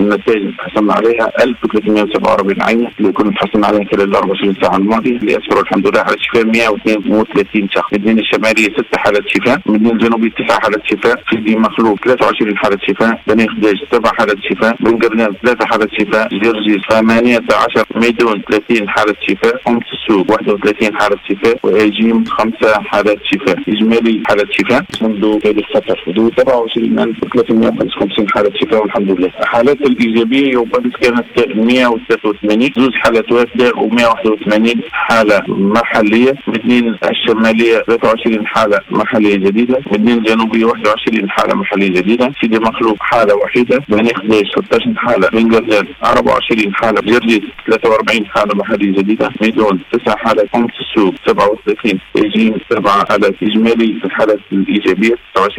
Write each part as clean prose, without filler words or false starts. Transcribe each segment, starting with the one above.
النتائج اللي حصلنا عليها 1347 عينة اللي كنا حصلنا عليها خلال 24 ساعة الماضية، اللي أسفروا الحمد لله على شفاء 132 شخص. المدينة الشمالية 6 حالات شفاء، المدينة الجنوبية 9 حالات شفاء، سيدي مخلوق 23 حالة شفاء، بني خديج 7 حالات شفاء، بن قرنان 3 حالات شفاء، جرجيس 18، ميدون 30 حالة شفاء، أم السوق 31 حالة شفاء، وإيجيم 5 حالات شفاء. إجمالي حالات شفاء منذ تاريخ قطر حدود 27355 حالة شفاء والحمد لله. حالات الإيجابية يوبدت كانت 183، زوج حالات وافدة و181 حالة محلية. مدينة الشمالية 23 حالة محلية جديدة، مدينة الجنوبية 21 حالة محلية جديدة، سيدي مخلوق حالة وحيدة، بني خديج 16 حالة، بن قرنان 24 حالة، جرجيس 43 حالة محلية جديدة، ميدون 9 حالات، أم السوق 37، إيجيم 7 حالات. إجمالي الحالات الإيجابية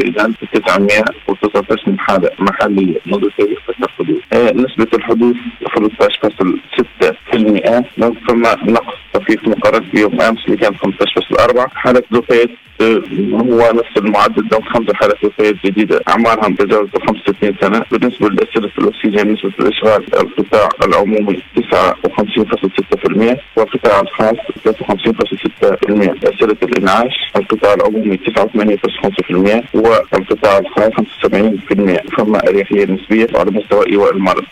29919 حالة محلية منذ تاريخ الحدوث. نسبة الحدوث 13.6%، فما نقص طفيف مقارنة بيوم أمس اللي كان 15.4. حالة وفاة هو نفس المعدل ده، 5 حالات وفاة جديدة أعمارهم تجاوزت 65 سنة. بالنسبة لأسئلة الأكسجين نسبة الإشغال القطاع العمومي 59.6%، والقطاع الخاص 53.6%. أسئلة الإنعاش القطاع العمومي 89.5%، والقطاع الخاص 75%. فما أريحية نسبية على مستوى إيواء المرض.